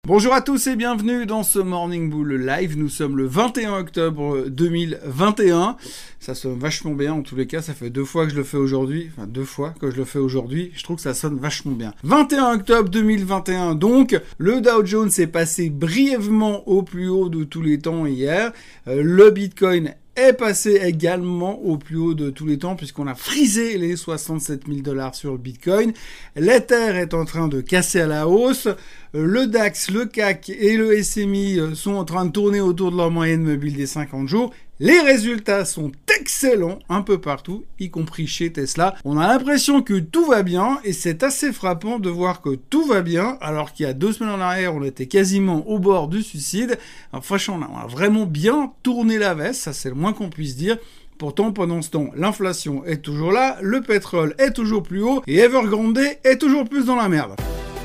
Bonjour à tous et bienvenue dans ce Morning Bull Live. Nous sommes le 21 octobre 2021. Ça sonne vachement bien en tous les cas. Ça fait deux fois que je le fais aujourd'hui. Enfin, deux fois que je le fais aujourd'hui. Je trouve que ça sonne vachement bien. 21 octobre 2021 donc. Le Dow Jones est passé brièvement au plus haut de tous les temps hier. Le Bitcoin est passé également au plus haut de tous les temps puisqu'on a frisé les 67 000 $ sur le Bitcoin. L'Ether est en train de casser à la hausse. Le DAX, le CAC et le SMI sont en train de tourner autour de leur moyenne mobile des 50 jours. Les résultats sont excellents un peu partout, y compris chez Tesla. On a l'impression que tout va bien et c'est assez frappant de voir que tout va bien alors qu'il y a 2 semaines en arrière, on était quasiment au bord du suicide. Alors, franchement, on a vraiment bien tourné la veste, ça c'est le moins qu'on puisse dire. Pourtant, pendant ce temps, l'inflation est toujours là, le pétrole est toujours plus haut et Evergrande est toujours plus dans la merde.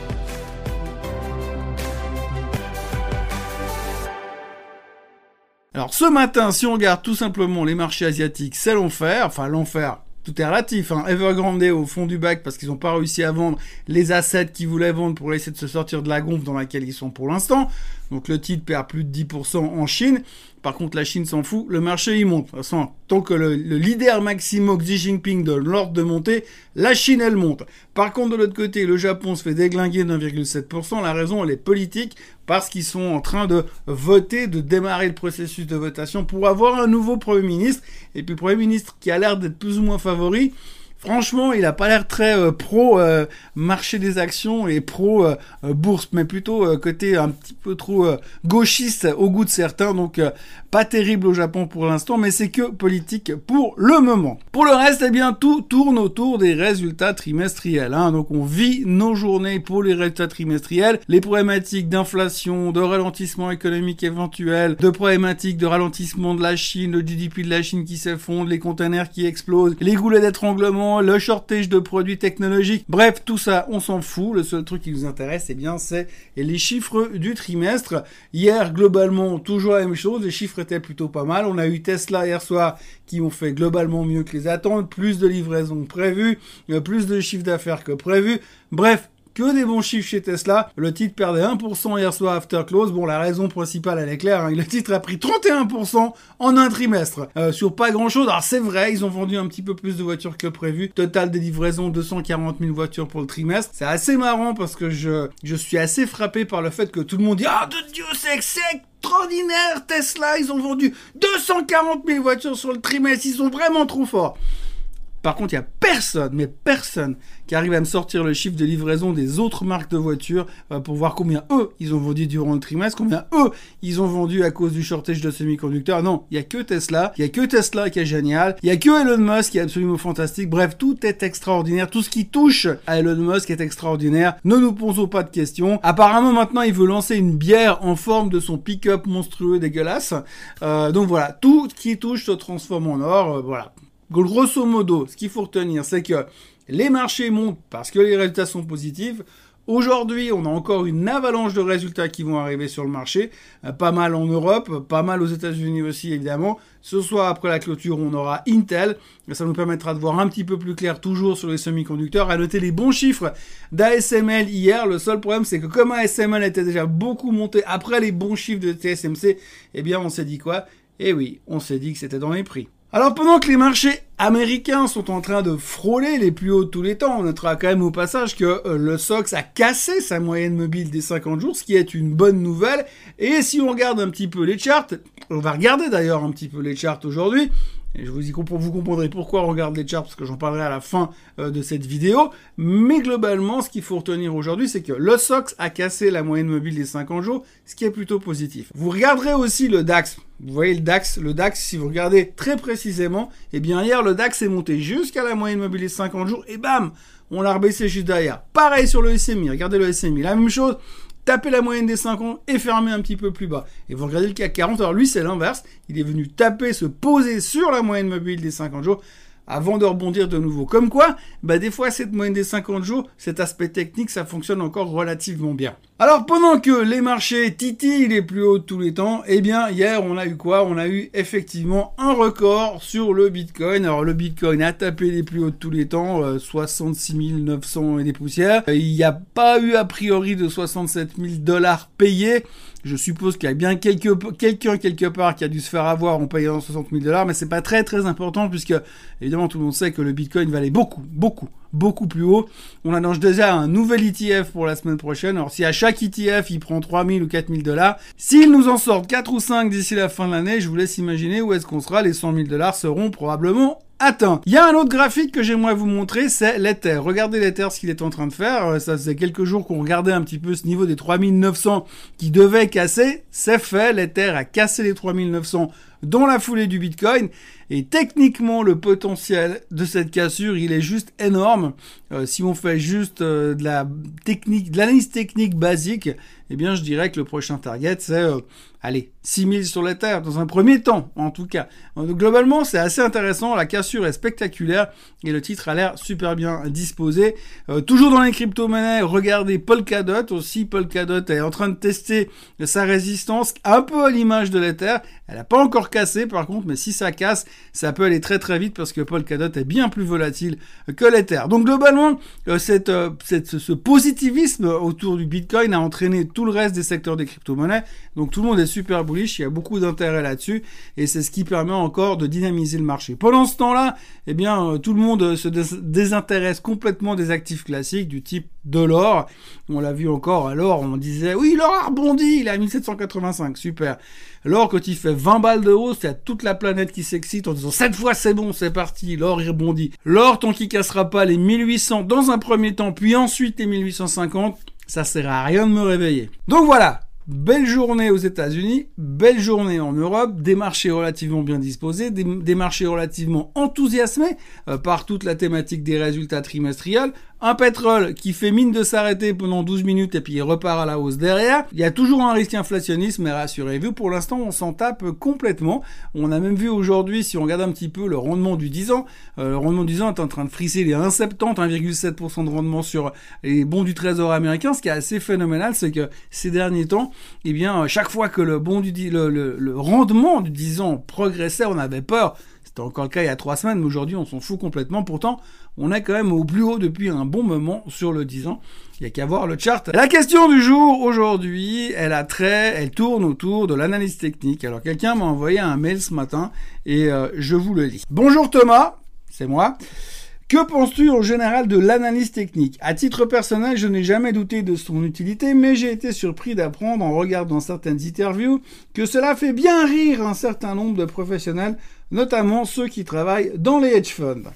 Alors ce matin, si on regarde tout simplement les marchés asiatiques, c'est l'enfer. Enfin l'enfer, tout est relatif. Evergrande au fond du bac parce qu'ils n'ont pas réussi à vendre les assets qu'ils voulaient vendre pour essayer de se sortir de la gonfle dans laquelle ils sont pour l'instant. Donc le titre perd plus de 10% en Chine. Par contre, la Chine s'en fout, le marché il monte. De toute façon, tant que le leader Maximo Xi Jinping donne l'ordre de monter, la Chine elle monte. Par contre, de l'autre côté, le Japon se fait déglinguer de 1,7%. La raison elle est politique parce qu'ils sont en train de voter, de démarrer le processus de votation pour avoir un nouveau Premier ministre. Et puis le Premier ministre qui a l'air d'être plus ou moins favori, franchement, il a pas l'air très pro marché des actions et pro bourse, mais plutôt côté un petit peu trop gauchiste au goût de certains. Donc pas terrible au Japon pour l'instant, mais c'est que politique pour le moment. Pour le reste, eh bien tout tourne autour des résultats trimestriels. Donc on vit nos journées pour les résultats trimestriels, les problématiques d'inflation, de ralentissement économique éventuel, de problématiques de ralentissement de la Chine, le GDP de la Chine qui s'effondre, les containers qui explosent, les goulets d'étranglement, le shortage de produits technologiques. Bref, tout ça, on s'en fout. Le seul truc qui nous intéresse, eh bien, c'est les chiffres du trimestre. Hier, globalement, toujours la même chose. Les chiffres étaient plutôt pas mal. On a eu Tesla hier soir qui ont fait globalement mieux que les attentes. Plus de livraisons que prévu, plus de chiffre d'affaires que prévu. Bref, que des bons chiffres chez Tesla. Le titre perdait 1% hier soir after close. Bon, la raison principale, elle est claire. Le titre a pris 31% en un trimestre. Sur pas grand chose. Alors, c'est vrai, ils ont vendu un petit peu plus de voitures que prévu. Total des livraisons, 240 000 voitures pour le trimestre. C'est assez marrant parce que je suis assez frappé par le fait que tout le monde dit « Ah, de Dieu, c'est extraordinaire, Tesla, ils ont vendu 240 000 voitures sur le trimestre. Ils sont vraiment trop forts. » Par contre, il y a personne qui arrive à me sortir le chiffre de livraison des autres marques de voitures pour voir combien eux, ils ont vendu durant le trimestre, combien eux, ils ont vendu à cause du shortage de semi-conducteurs. Non, il y a que Tesla. Il y a que Tesla qui est génial. Il y a que Elon Musk qui est absolument fantastique. Bref, tout est extraordinaire. Tout ce qui touche à Elon Musk est extraordinaire. Ne nous posons pas de questions. Apparemment, maintenant, il veut lancer une bière en forme de son pick-up monstrueux dégueulasse. Donc voilà, tout ce qui touche se transforme en or. Voilà. Grosso modo, ce qu'il faut retenir, c'est que les marchés montent parce que les résultats sont positifs. Aujourd'hui, on a encore une avalanche de résultats qui vont arriver sur le marché. Pas mal en Europe, pas mal aux États-Unis aussi, évidemment. Ce soir, après la clôture, on aura Intel. Ça nous permettra de voir un petit peu plus clair, toujours sur les semi-conducteurs. À noter les bons chiffres d'ASML hier. Le seul problème, c'est que comme ASML était déjà beaucoup monté après les bons chiffres de TSMC, eh bien, on s'est dit quoi? Eh oui, on s'est dit que c'était dans les prix. Alors pendant que les marchés américains sont en train de frôler les plus hauts de tous les temps, on notera quand même au passage que le SOX a cassé sa moyenne mobile des 50 jours, ce qui est une bonne nouvelle. Et si on regarde un petit peu les charts, on va regarder d'ailleurs un petit peu les charts aujourd'hui, et vous comprendrez pourquoi on regarde les charts, parce que j'en parlerai à la fin de cette vidéo. Mais globalement, ce qu'il faut retenir aujourd'hui, c'est que le SOX a cassé la moyenne mobile des 50 jours, ce qui est plutôt positif. Vous regarderez aussi le DAX. Vous voyez le DAX, si vous regardez très précisément, eh bien hier, le DAX est monté jusqu'à la moyenne mobile des 50 jours, et bam, on l'a rebaissé juste derrière. Pareil sur le SMI, regardez le SMI, la même chose. Taper la moyenne des 50 et fermer un petit peu plus bas. Et vous regardez le CAC 40, alors lui c'est l'inverse, il est venu taper, se poser sur la moyenne mobile des 50 jours avant de rebondir de nouveau. Comme quoi, des fois cette moyenne des 50 jours, cet aspect technique, ça fonctionne encore relativement bien. Alors pendant que les marchés titillent les plus hauts de tous les temps, eh bien hier on a eu quoi? On a eu effectivement un record sur le Bitcoin. Alors le Bitcoin a tapé les plus hauts de tous les temps, 66 900 et des poussières. Il n'y a pas eu a priori de 67 000 $ payés. Je suppose qu'il y a bien quelqu'un quelque part qui a dû se faire avoir en payant 60 000 $, mais c'est pas très très important puisque évidemment tout le monde sait que le Bitcoin valait beaucoup plus haut. On annonce déjà un nouvel ETF pour la semaine prochaine. Alors si à chaque ETF il prend 3 000 ou 4 000 $, s'ils nous en sortent 4 ou 5 d'ici la fin de l'année, je vous laisse imaginer où est-ce qu'on sera. Les 100 000 $ seront probablement atteints. Il y a un autre graphique que j'aimerais vous montrer, c'est l'Ether. Regardez l'Ether, ce qu'il est en train de faire. Ça faisait quelques jours qu'on regardait un petit peu ce niveau des 3900 qui devait casser. C'est fait, l'Ether a cassé les 3900 dans la foulée du Bitcoin. Et techniquement, le potentiel de cette cassure, il est juste énorme. Si on fait juste de l'analyse technique basique, eh bien, je dirais que le prochain target, c'est, 6000 sur l'Ether, dans un premier temps, en tout cas. Donc, globalement, c'est assez intéressant. La cassure est spectaculaire et le titre a l'air super bien disposé. Toujours dans les crypto-monnaies, regardez Polkadot aussi. Polkadot est en train de tester sa résistance, un peu à l'image de l'Ether. Elle n'a pas encore cassé, par contre, mais si ça casse, ça peut aller très très vite parce que Polkadot est bien plus volatile que l'Ether. Donc globalement, ce positivisme autour du Bitcoin a entraîné tout le reste des secteurs des crypto-monnaies. Donc tout le monde est super bullish, il y a beaucoup d'intérêt là-dessus et c'est ce qui permet encore de dynamiser le marché. Pendant ce temps-là, eh bien tout le monde se désintéresse complètement des actifs classiques du type de l'or. On l'a vu encore à l'or, on disait oui, l'or a rebondi, il est à 1785, super. L'or, quand il fait 20 balles de hausse, c'est toute la planète qui s'excite en disant cette fois c'est bon, c'est parti, l'or il rebondit. L'or, tant qu'il cassera pas les 1800 dans un premier temps, puis ensuite les 1850, ça sert à rien de me réveiller. Donc voilà. Belle journée aux États-Unis, belle journée en Europe, des marchés relativement bien disposés, des marchés relativement enthousiasmés par toute la thématique des résultats trimestriels. Un pétrole qui fait mine de s'arrêter pendant 12 minutes et puis il repart à la hausse derrière. Il y a toujours un risque inflationniste, mais rassurez-vous, pour l'instant, on s'en tape complètement. On a même vu aujourd'hui, si on regarde un petit peu le rendement du 10 ans, le rendement du 10 ans est en train de frisser les 1,70, 1,7% de rendement sur les bons du Trésor américain. Ce qui est assez phénoménal, c'est que ces derniers temps, eh bien, chaque fois que le rendement du 10 ans progressait, on avait peur. C'était encore le cas il y a 3 semaines, mais aujourd'hui, on s'en fout complètement. Pourtant, on est quand même au plus haut depuis un bon moment sur le 10 ans. Il n'y a qu'à voir le chart. La question du jour, aujourd'hui, elle tourne autour de l'analyse technique. Alors, quelqu'un m'a envoyé un mail ce matin et je vous le lis. Bonjour Thomas, c'est moi. Que penses-tu en général de l'analyse technique? À titre personnel, je n'ai jamais douté de son utilité, mais j'ai été surpris d'apprendre en regardant certaines interviews que cela fait bien rire un certain nombre de professionnels, notamment ceux qui travaillent dans les hedge funds.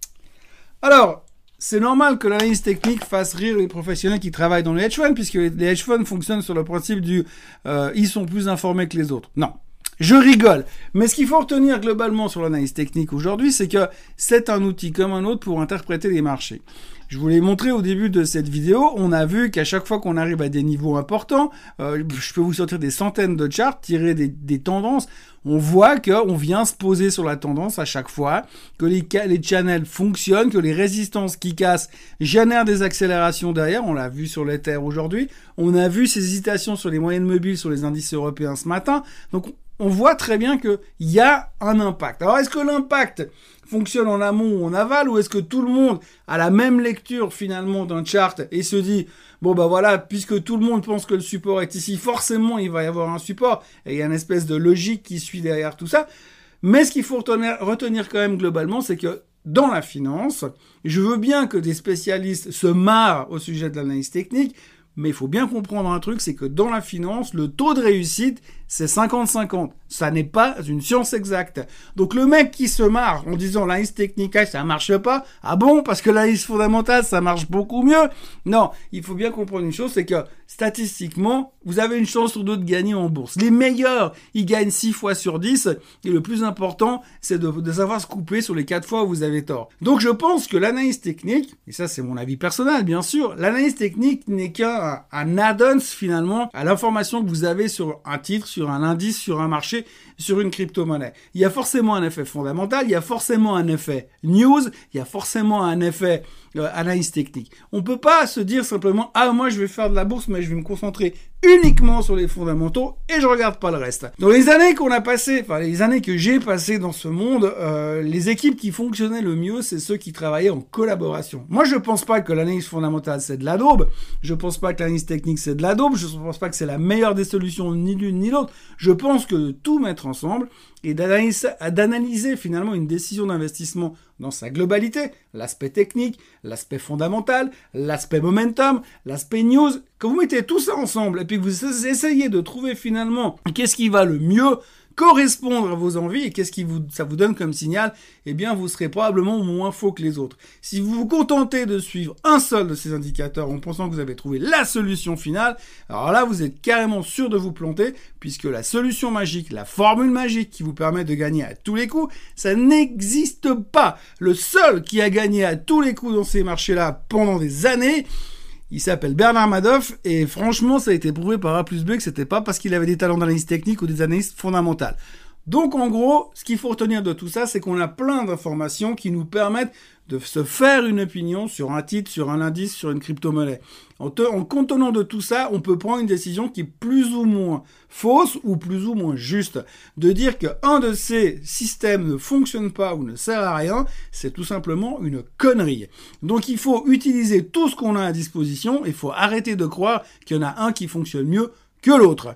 Alors, c'est normal que l'analyse technique fasse rire les professionnels qui travaillent dans les hedge funds, puisque les hedge funds fonctionnent sur le principe du ils sont plus informés que les autres. Non. Je rigole. Mais ce qu'il faut retenir globalement sur l'analyse technique aujourd'hui, c'est que c'est un outil comme un autre pour interpréter les marchés. Je vous l'ai montré au début de cette vidéo, on a vu qu'à chaque fois qu'on arrive à des niveaux importants, je peux vous sortir des centaines de charts, tirer des tendances, on voit qu'on vient se poser sur la tendance à chaque fois, que les channels fonctionnent, que les résistances qui cassent génèrent des accélérations derrière, on l'a vu sur l'Ether aujourd'hui, on a vu ces hésitations sur les moyennes mobiles, sur les indices européens ce matin, donc on voit très bien qu'il y a un impact. Alors, est-ce que l'impact fonctionne en amont ou en aval, ou est-ce que tout le monde a la même lecture finalement d'un chart et se dit bon bah voilà, puisque tout le monde pense que le support est ici, forcément il va y avoir un support, et il y a une espèce de logique qui suit derrière tout ça. Mais ce qu'il faut retenir quand même globalement, c'est que dans la finance, je veux bien que des spécialistes se marrent au sujet de l'analyse technique, mais il faut bien comprendre un truc, c'est que dans la finance, le taux de réussite, c'est 50-50. Ça n'est pas une science exacte. Donc le mec qui se marre en disant l'analyse technique, ça marche pas. Ah bon? Parce que l'analyse fondamentale, ça marche beaucoup mieux. Non, il faut bien comprendre une chose, c'est que statistiquement, vous avez une chance sur deux de gagner en bourse. Les meilleurs, ils gagnent 6 fois sur 10. Et le plus important, c'est de savoir se couper sur les 4 fois où vous avez tort. Donc je pense que l'analyse technique, et ça c'est mon avis personnel bien sûr, l'analyse technique n'est qu'un add-on finalement à l'information que vous avez sur un titre, sur un indice, sur un marché, marché sur une crypto-monnaie. Il y a forcément un effet fondamental, il y a forcément un effet news, il y a forcément un effet analyse technique. On peut pas se dire simplement, ah, moi je vais faire de la bourse, mais je vais me concentrer uniquement sur les fondamentaux et je regarde pas le reste. Dans les années qu'on a passées, enfin les années que j'ai passées dans ce monde, les équipes qui fonctionnaient le mieux, c'est ceux qui travaillaient en collaboration. Moi, je pense pas que l'analyse fondamentale c'est de la daube. Je pense pas que l'analyse technique c'est de la daube. Je pense pas que c'est la meilleure des solutions, ni l'une ni l'autre. Je pense que de tout mettre ensemble et d'analyser finalement une décision d'investissement dans sa globalité, l'aspect technique, l'aspect fondamental, l'aspect momentum, l'aspect news, quand vous mettez tout ça ensemble et puis que vous essayez de trouver finalement qu'est-ce qui va le mieux correspondre à vos envies et ça vous donne comme signal, eh bien vous serez probablement moins faux que les autres. Si vous vous contentez de suivre un seul de ces indicateurs en pensant que vous avez trouvé la solution finale, alors là vous êtes carrément sûr de vous planter puisque la solution magique, la formule magique qui vous permet de gagner à tous les coups, ça n'existe pas. Le seul qui a gagné à tous les coups dans ces marchés-là pendant des années, il s'appelle Bernard Madoff et franchement, ça a été prouvé par A plus B que c'était pas parce qu'il avait des talents d'analyse technique ou des analyses fondamentales. Donc en gros, ce qu'il faut retenir de tout ça, c'est qu'on a plein d'informations qui nous permettent de se faire une opinion sur un titre, sur un indice, sur une crypto-monnaie. En contenant de tout ça, on peut prendre une décision qui est plus ou moins fausse ou plus ou moins juste. De dire qu'un de ces systèmes ne fonctionne pas ou ne sert à rien, c'est tout simplement une connerie. Donc il faut utiliser tout ce qu'on a à disposition, il faut arrêter de croire qu'il y en a un qui fonctionne mieux que l'autre.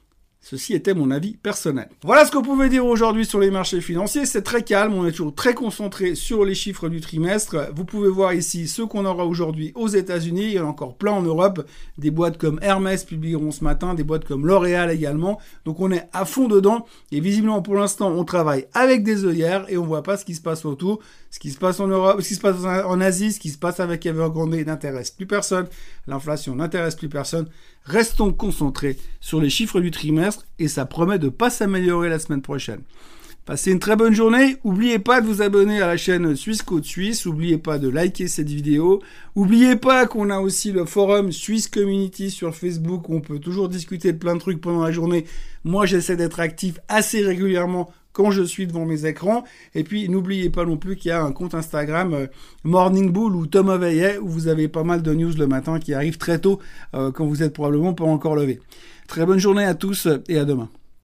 Ceci était mon avis personnel. Voilà ce qu'on pouvait dire aujourd'hui sur les marchés financiers. C'est très calme, on est toujours très concentré sur les chiffres du trimestre. Vous pouvez voir ici ceux qu'on aura aujourd'hui aux États-Unis. Il y en a encore plein en Europe. Des boîtes comme Hermès publieront ce matin, des boîtes comme L'Oréal également. Donc on est à fond dedans. Et visiblement pour l'instant, on travaille avec des œillères et on voit pas ce qui se passe autour. Ce qui se passe en Europe, ce qui se passe en Asie, ce qui se passe avec Evergrande n'intéresse plus personne. L'inflation n'intéresse plus personne. Restons concentrés sur les chiffres du trimestre et ça promet de pas s'améliorer la semaine prochaine. Passez une très bonne journée. Oubliez pas de vous abonner à la chaîne Suisse Côte Suisse. Oubliez pas de liker cette vidéo. Oubliez pas qu'on a aussi le forum Swiss Community sur Facebook où on peut toujours discuter de plein de trucs pendant la journée. Moi, j'essaie d'être actif assez régulièrement quand je suis devant mes écrans. Et puis, n'oubliez pas non plus qu'il y a un compte Instagram Morning Bull ou Tom Overy où vous avez pas mal de news le matin qui arrivent très tôt quand vous êtes probablement pas encore levé. Très bonne journée à tous et à demain.